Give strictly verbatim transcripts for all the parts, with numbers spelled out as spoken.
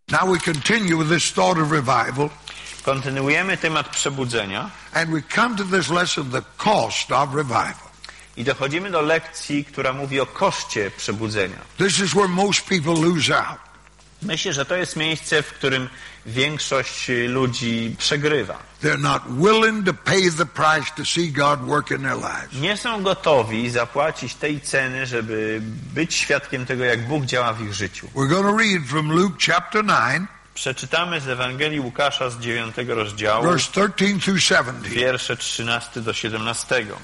Now we continue with this thought of revival. Kontynuujemy temat przebudzenia. And we come to this lesson, the cost of revival. I dochodzimy do lekcji, która mówi o koszcie przebudzenia. This is where most people lose out. Myślę, że to jest miejsce, w którym większość ludzi przegrywa. They're not willing to pay the price to see God work in their lives. Nie są gotowi zapłacić tej ceny, żeby być świadkiem tego, jak Bóg działa w ich życiu. We're going to read from Luke chapter nine. Przeczytamy z Ewangelii Łukasza z dziewiątego rozdziału, verse thirteen through seventeen. wiersze trzynasty do siedemnastego.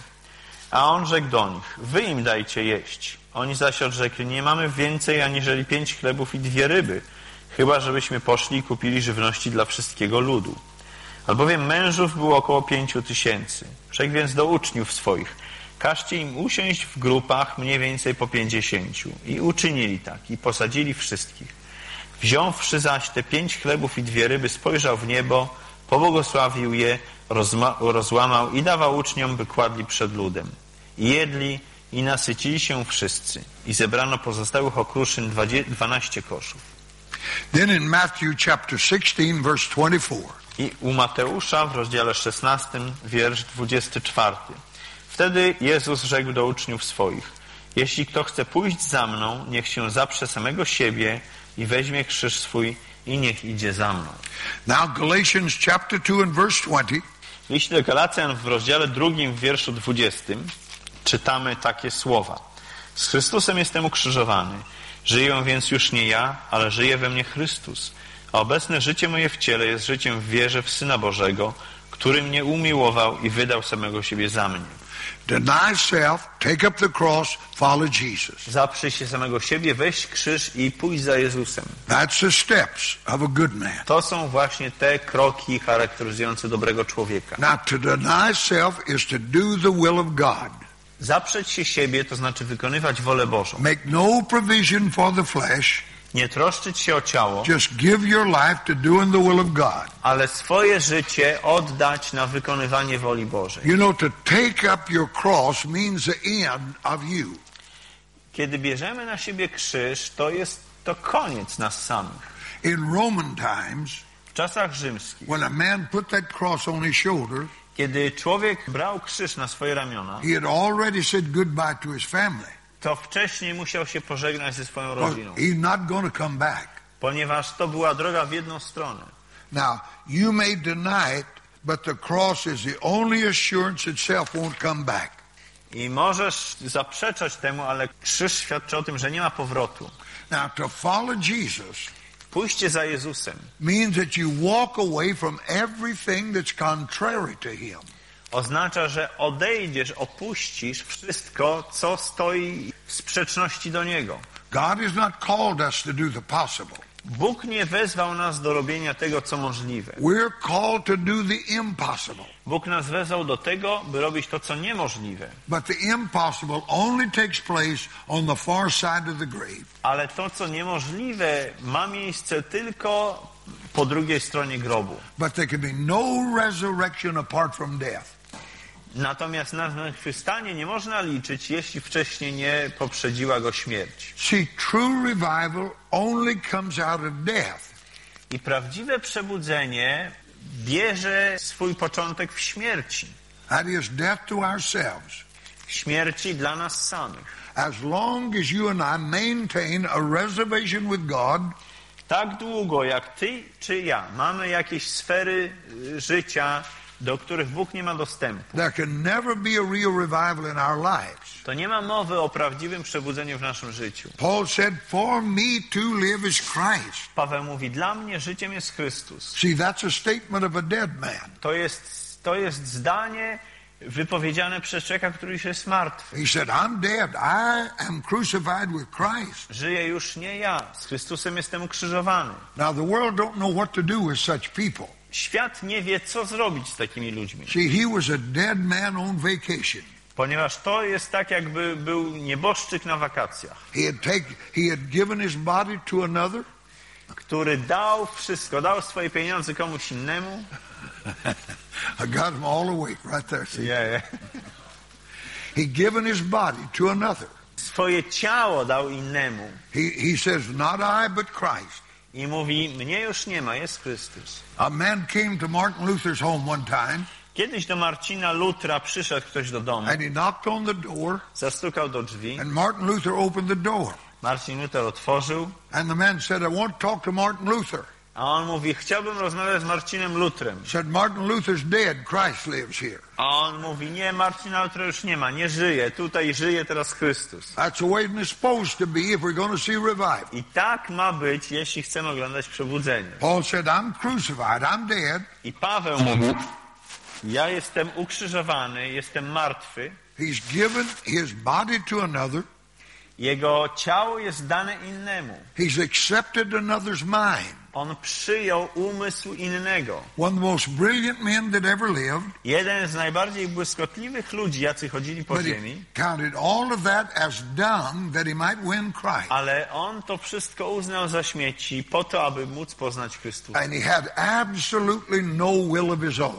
A on rzekł do nich: wy im dajcie jeść. Oni zaś odrzekli: nie mamy więcej aniżeli pięć chlebów i dwie ryby, chyba żebyśmy poszli i kupili żywności dla wszystkiego ludu. Albowiem mężów było około pięciu tysięcy. Rzekł więc do uczniów swoich: każcie im usiąść w grupach mniej więcej po pięćdziesięciu. I uczynili tak, i posadzili wszystkich. Wziąwszy zaś te pięć chlebów i dwie ryby, spojrzał w niebo, pobłogosławił je, rozma- rozłamał i dawał uczniom, by kładli przed ludem. I jedli, i nasycili się wszyscy. I zebrano pozostałych okruszyn dwanaście koszów. Then in Matthew chapter sixteen, verse twenty-four. I u Mateusza w rozdziale szesnastym, wiersz dwudziesty czwarty. Wtedy Jezus rzekł do uczniów swoich: jeśli kto chce pójść za mną, niech się zaprze samego siebie i weźmie krzyż swój i niech idzie za mną. Now Galatians chapter two and verse twenty. W liście do Galacjan w rozdziale drugim, w wierszu dwudziestym czytamy takie słowa: z Chrystusem jestem ukrzyżowany. Żyję więc już nie ja, ale żyje we mnie Chrystus. A obecne życie moje w ciele jest życiem w wierze w Syna Bożego, który mnie umiłował i wydał samego siebie za mnie. Deny self, take up the cross, follow Jesus. Zaprzyj się samego siebie, weź krzyż i pójdź za Jezusem. That's the steps of a good man. To są właśnie te kroki charakteryzujące dobrego człowieka. Now to deny self is to do the will of God. Zaprzeć się siebie, to znaczy wykonywać wolę Bożą. Make no provision for the flesh. Nie troszczyć się o ciało, Just give your life to doing the will of God. ale swoje życie oddać na wykonywanie woli Bożej. You know, to take up your cross means the end of you. Kiedy bierzemy na siebie krzyż, to jest to koniec nas samych. In Roman times, W czasach rzymskich, when a man put that cross on his shoulder, kiedy człowiek brał krzyż na swoje ramiona, he had already said goodbye to his family. to wcześniej musiał się pożegnać ze swoją Because rodziną, he's not going to come back. ponieważ to była droga w jedną stronę. Now, you may deny it, but the cross is the only assurance itself won't come back. I możesz zaprzeczać temu, ale krzyż świadczy o tym, że nie ma powrotu. Now, to follow Jesus Pójście za Jezusem means that you walk away from everything that's contrary to him. oznacza, że odejdziesz, opuścisz wszystko, co stoi w sprzeczności do Niego. God has not called us to do the possible. Bóg nie wezwał nas do robienia tego, co możliwe. We're called to do the impossible. Bóg nas wezwał do tego, by robić to, co niemożliwe. But the impossible only takes place on the far side of the grave. Ale to, co niemożliwe, ma miejsce tylko po drugiej stronie grobu. But there can be no resurrection apart from death. Natomiast na zmartwychwstanie nie można liczyć, jeśli wcześniej nie poprzedziła go śmierć. See, true revival only comes out of death. I prawdziwe przebudzenie bierze swój początek w śmierci. That is death to ourselves. W śmierci dla nas samych. As long as you and I maintain a reservation with God, Tak długo jak ty czy ja mamy jakieś sfery y, życia, do których Bóg nie ma dostępu, there can never be a real revival in our lives. to nie ma mowy o prawdziwym przebudzeniu w naszym życiu. Paul said, for me to live is Christ. Paweł mówi, dla mnie życiem jest Chrystus. See, that's a statement of a dead man. To jest, to jest zdanie wypowiedziane przez człowieka, który już jest martwy. He said, I'm dead. I am crucified with Christ. Żyję już nie ja, z Chrystusem jestem ukrzyżowany. Now, the world don't know what to do with such people. Świat nie wie, co zrobić z takimi ludźmi. See, he was a dead man on vacation. Ponieważ to jest tak, jakby był nieboszczyk na wakacjach, He had taken, he had given his body to another. który dał wszystko, dał swoje pieniądze komuś innemu. I got him all awake right there. See? Yeah, yeah. He given his body to another. Swoje ciało dał innemu. He, he says, not I, but Christ. i mówi, mnie już nie ma, jest Chrystus. A man came to Martin Luther's home one time. Kiedyś do Marcina Lutra przyszedł ktoś do domu, And he knocked on the door, zastukał do drzwi, and Martin Luther opened the door. Marcin Luther otworzył, And the man said, I want to talk to Martin Luther. a on mówi, chciałbym rozmawiać z Marcinem Lutrem. Said, Martin Luther's dead, Christ lives here. A on mówi, nie, Marcina Lutra już nie ma, nie żyje, tutaj żyje teraz Chrystus. That's the way it's supposed to be if we're going to see revival. I tak ma być, jeśli chcemy oglądać przebudzenie. Paul said, I'm crucified, I'm dead. I Paweł mówi, ja jestem ukrzyżowany, jestem martwy, He's given his body to another. jego ciało jest dane innemu. He's accepted another's mind. On przyjął umysł innego. One of the most brilliant men that ever lived. Jeden z najbardziej błyskotliwych ludzi, jacy chodzili po But ziemi, he counted all of that as dung that he might win Christ. ale on to wszystko uznał za śmieci po to, aby móc poznać Chrystusa. And he had absolutely no will of his own.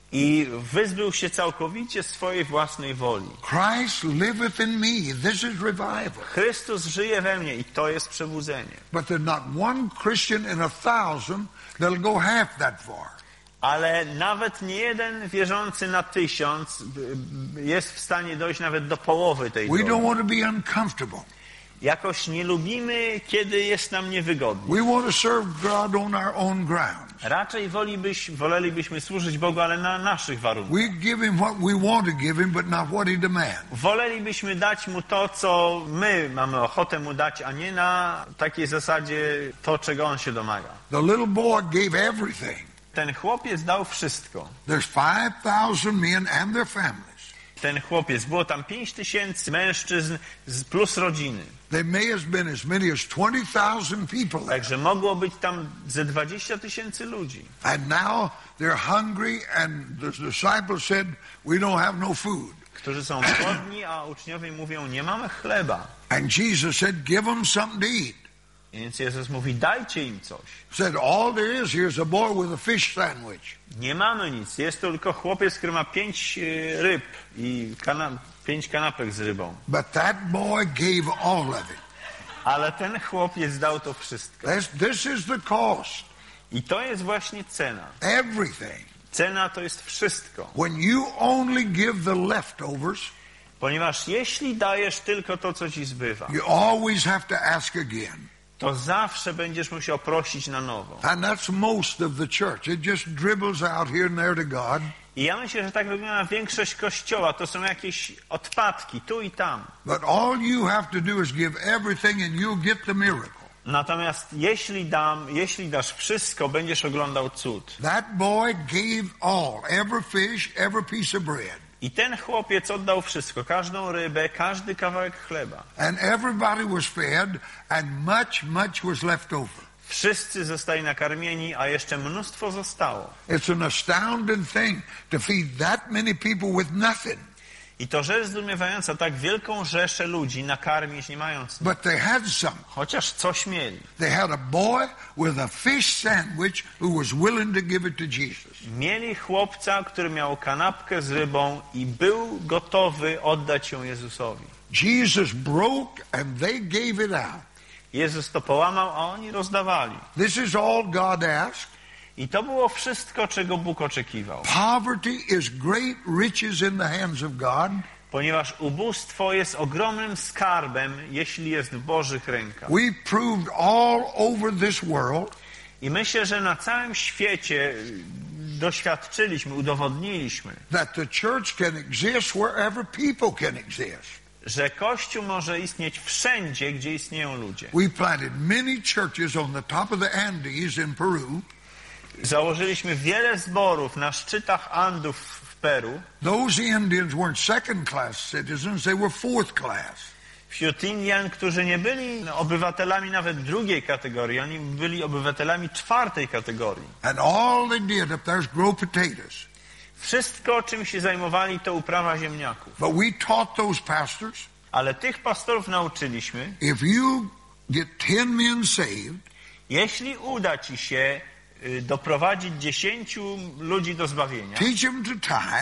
I wyzbył się całkowicie swojej własnej woli. Christ liveth in me. This is revival. Chrystus żyje we mnie i to jest przebudzenie. But there's not one Christian in a thousand that'll go half that far. Ale nawet nie jeden wierzący na tysiąc jest w stanie dojść nawet do połowy tej We drogi. don't want to be uncomfortable. Jakoś nie lubimy, kiedy jest nam niewygodnie. We want to serve God on our own grounds. Raczej wolibyś, wolelibyśmy służyć Bogu, ale na naszych warunkach. We give him what we want to give him, but not what he demands. Wolelibyśmy dać Mu to, co my mamy ochotę Mu dać, a nie na takiej zasadzie to, czego On się domaga. The little boy gave everything. Ten chłopiec dał wszystko. There's five thousand men and their families. Ten chłopiec, było tam pięć tysięcy mężczyzn z- plus rodziny. There may have been as many as twenty thousand people there. Także mogło być tam ze dwadzieścia tysięcy ludzi. And now they're hungry, and the disciples said, we don't have no food. Którzy są głodni, a uczniowie mówią, nie mamy chleba. And Jesus said, give them something to eat. I więc Jezus mówi, dajcie im coś. Said, all there is here is a boy with a fish sandwich. Nie mamy nic, jest to tylko chłopiec, który ma pięć e, ryb i kana- pięć kanapek z rybą. But that boy gave all of it. Ale ten chłopiec dał to wszystko. That's, this is the cost. I to jest właśnie cena. Everything. Cena to jest wszystko. When you only give the leftovers, Ponieważ jeśli dajesz tylko to, co ci zbywa, you always have to ask again. to zawsze będziesz musiał prosić na nowo. And that's most of the church. It just dribbles out here and there to God. I ja myślę, że tak wygląda większość Kościoła. To są jakieś odpadki, tu i tam. But all you have to do is give everything and you'll get the miracle. Natomiast jeśli dam, jeśli dasz wszystko, będziesz oglądał cud. That boy gave all, every fish, every piece of bread. I ten chłopiec oddał wszystko, każdą rybę, każdy kawałek chleba. And everybody was fed and much, much was left over. Wszyscy zostali nakarmieni, a jeszcze mnóstwo zostało. It's an astounding thing to feed that many people with nothing. I to rzecz zdumiewająca, tak wielką rzeszę ludzi nakarmić nie mając nic. But they had some. Chociaż coś mieli. They had a boy with a fish sandwich who was willing to give it to Jesus. Mieli chłopca, który miał kanapkę z rybą i był gotowy oddać ją Jezusowi. Jesus broke and they gave it out. Jezus to połamał, a oni rozdawali. This is all God asked. I to było wszystko, czego Bóg oczekiwał. Poverty is great riches in the hands of God. Ponieważ ubóstwo jest ogromnym skarbem, jeśli jest w Bożych rękach. We proved all over this world I myślę, że na całym świecie doświadczyliśmy, udowodniliśmy, that the church can exist wherever people can exist. że Kościół może istnieć wszędzie, gdzie istnieją ludzie. We planted many churches on the top of the Andes in Peru. Założyliśmy wiele zborów na szczytach Andów w Peru. Those Indians weren't second-class citizens, they were fourth-class. Wśród Indian, którzy nie byli obywatelami nawet drugiej kategorii, oni byli obywatelami czwartej kategorii. And all they did up there is grow potatoes. Wszystko, czym się zajmowali, to uprawa ziemniaków. But we taught those pastors, Ale tych pastorów nauczyliśmy, if you get ten men saved, jeśli uda ci się y, doprowadzić dziesięciu ludzi do zbawienia, teach them to tithe,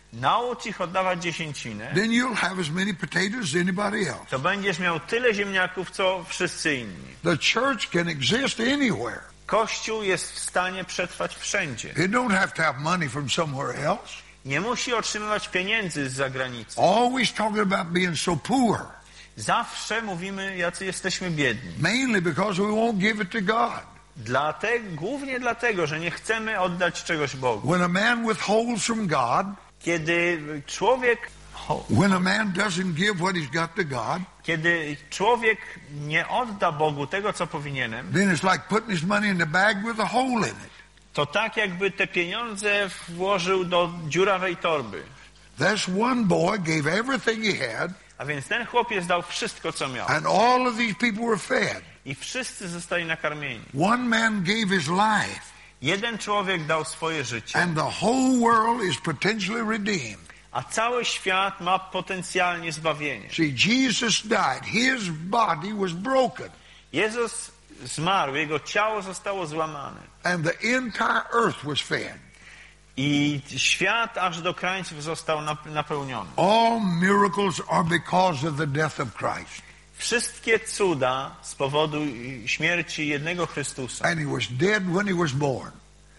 naucz ich oddawać dziesięcinę, then you'll have as many potatoes as anybody else. to będziesz miał tyle ziemniaków, co wszyscy inni. The church can exist anywhere. Kościół jest w stanie przetrwać wszędzie. It don't have to have money from somewhere else. Nie musi otrzymywać pieniędzy z zagranicy. Always talking about being so poor. Zawsze mówimy, jacy jesteśmy biedni. Mainly because we won't give it to God. Dlatego, głównie dlatego, że nie chcemy oddać czegoś Bogu. When a man withholds from God, Kiedy człowiek, when a man doesn't give what he's got to God, kiedy człowiek nie odda Bogu tego, co powinienem, then it's like putting his money in the bag with a hole in it. to tak jakby te pieniądze włożył do dziurawej torby. This one boy gave everything he had, A więc ten chłopiec dał wszystko, co miał. and all of these people were fed. I wszyscy zostali nakarmieni. One man gave his life, Jeden człowiek dał swoje życie, and the whole world is potentially redeemed. a cały świat ma potencjalnie zbawienie. See, Jesus died. His body was broken, Jezus zmarł, jego ciało zostało złamane. and the entire earth was fed. I świat aż do krańców został napełniony. All miracles are because of the death of Christ. Wszystkie cuda z powodu śmierci jednego Chrystusa. And he was dead when he was born.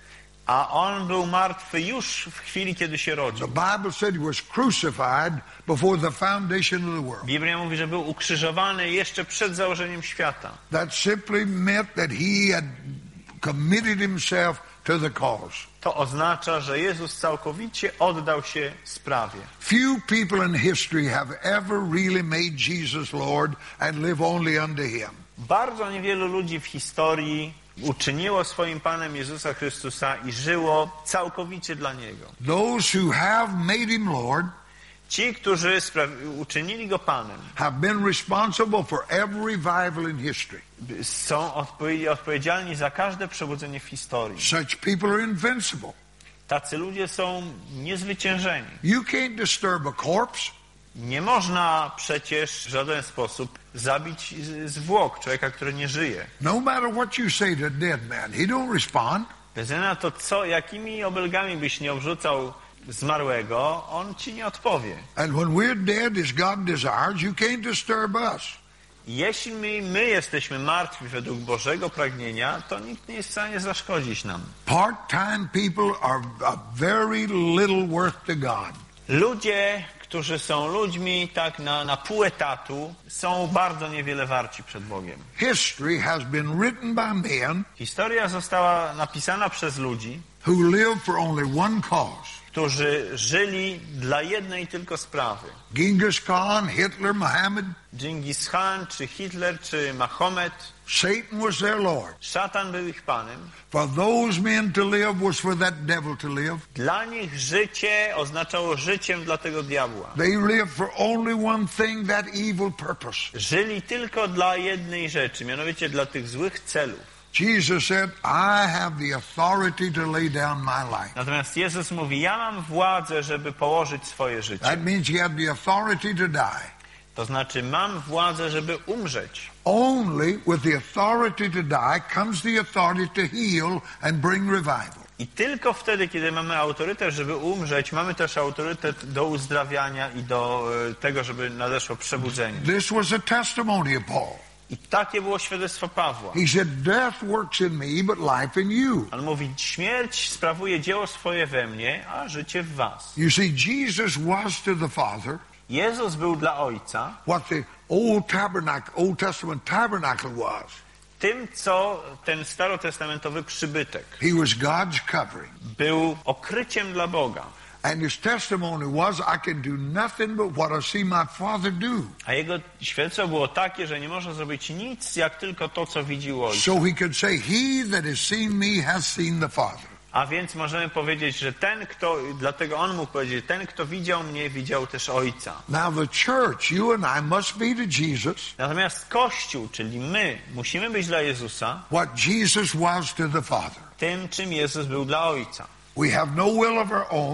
A on był martwy już w chwili, kiedy się rodził. The Bible said he was crucified before the foundation of the world. Biblia mówi, że był ukrzyżowany jeszcze przed założeniem świata. That simply meant that he had committed himself to the cause. To oznacza, że Jezus całkowicie oddał się sprawie. Few people in history have ever really made Jesus Lord and live only unto him. Bardzo niewielu ludzi w historii uczyniło swoim Panem Jezusa Chrystusa i żyło całkowicie dla Niego. Those who have made him Lord Ci, którzy uczynili Go Panem, have been responsible for every revival in history. są odpowiedzi odpowiedzialni za każde przebudzenie w historii. Such people are invincible. Tacy ludzie są niezwyciężeni. You can't disturb a corpse. Nie można przecież w żaden sposób zabić zwłok człowieka, który nie żyje. No matter what you say to a dead man, he don't respond. Bez względu na to, co, jakimi obelgami byś nie obrzucał zmarłego, on ci nie odpowie. And when we're dead as God desires, you can't disturb us. Jeśli my, my jesteśmy martwi według Bożego pragnienia, to nikt nie jest w stanie zaszkodzić nam. Part-time people are a very little worth to God. Ludzie, którzy są ludźmi tak na, na pół etatu, są bardzo niewiele warci przed Bogiem. History has been written by men Historia została napisana przez ludzi, who live for only one cause. którzy żyli dla jednej tylko sprawy. Genghis Khan, Hitler, Muhammad. Dżingis Khan, czy Hitler, czy Mahomet. Satan was their Lord. Szatan był ich panem. For those men to live was for that devil to live. Dla nich życie oznaczało życiem dla tego diabła. They lived for only one thing, that evil purpose. Żyli tylko dla jednej rzeczy, mianowicie dla tych złych celów. Jesus said, I have the authority to lay down my life. Natomiast Jezus mówi, ja mam władzę, żeby położyć swoje życie. That means he had the authority to die. To znaczy, mam władzę, żeby umrzeć. Only with the authority to die comes the authority to heal and bring revival. I tylko wtedy, kiedy mamy autorytet, żeby umrzeć, mamy też autorytet do uzdrawiania i do e, tego, żeby nadeszło przebudzenie. This was a testimony of Paul. I takie było świadectwo Pawła. He said, death works in me, but life in you. On mówi, śmierć sprawuje dzieło swoje we mnie, a życie w was. You see, Jesus was to the Father Jezus był dla Ojca what the old tabernacle, Old Testament tabernacle was. tym, co ten starotestamentowy przybytek. He was God's covering. Był okryciem dla Boga. And his testimony was, I can do nothing but what I see my Father do. A jego świadectwo było takie, że nie może zrobić nic, jak tylko to, co widził Ojciec. So he could say, he that has seen me has seen the Father. A więc możemy powiedzieć, że ten, kto, dlatego on mógł powiedzieć, ten, kto widział mnie, widział też Ojca. Now the church, you and I must be to Jesus Natomiast Kościół, czyli my, musimy być dla Jezusa what Jesus was to the Father. tym, czym Jezus był dla Ojca. We have no will of our own.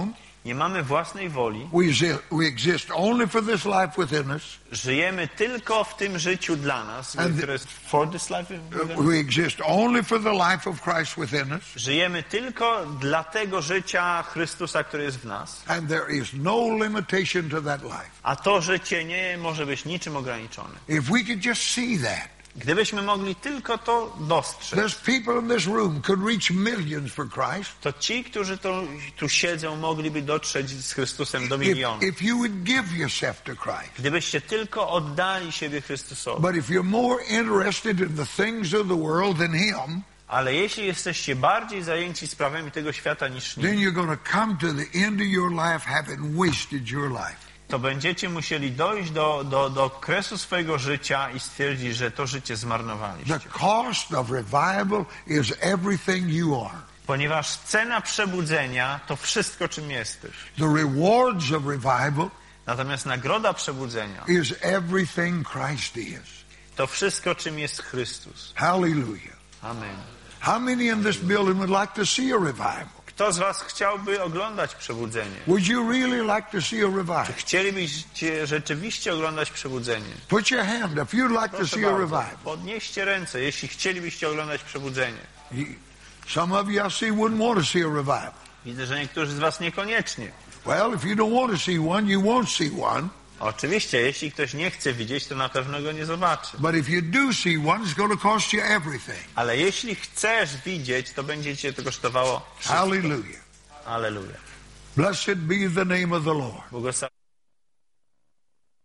Nie mamy własnej woli. We, exi- we exist only for this life within us. Żyjemy tylko w tym życiu dla nas, And które jest for this life. Uh, We exist only for the life of Christ within us. Żyjemy tylko dla tego życia Chrystusa, który jest w nas. And there is no limitation to that life. A to życie nie może być niczym ograniczone. If we could just see that. Gdybyśmy mogli tylko to dostrzec, There's people in this room could reach millions for Christ. to ci, którzy to, tu siedzą, mogliby dotrzeć z Chrystusem do If, milionów. if you would give yourself to Christ. Gdybyście tylko oddali siebie Chrystusowi. But if you're more interested in the things of the world than Him, Ale jeśli jesteście bardziej zajęci sprawami tego świata niż then nim, you're going to come to the end of your life having wasted your life. to będziecie musieli dojść do, do, do kresu swojego życia i stwierdzić, że to życie zmarnowaliście. The cost of revival is everything you are. Ponieważ cena przebudzenia to wszystko, czym jesteś. The rewards of revival Natomiast nagroda przebudzenia is everything Christ is. to wszystko, czym jest Chrystus. Hallelujah. Amen. How many in this building would like to see a revival? Kto z was chciałby oglądać przebudzenie? Would you really like to see a revival? Chcielibyście rzeczywiście oglądać przebudzenie? Put your hand up if you'd like to Proszę see a bardzo, revival. podnieście ręce, jeśli chcielibyście oglądać przebudzenie. You- Some of you I see wouldn't want to see a revival. Widzę, że niektórzy z was niekoniecznie. Well, if you don't want to see one, you won't see one. Oczywiście, jeśli ktoś nie chce widzieć, to na pewno go nie zobaczy. But if you do see one, it's going to cost you everything. Ale jeśli chcesz widzieć, to będzie cię to kosztowało wszystko. Hallelujah. Alleluja. Blessed be the name of the Lord. Błogosławiony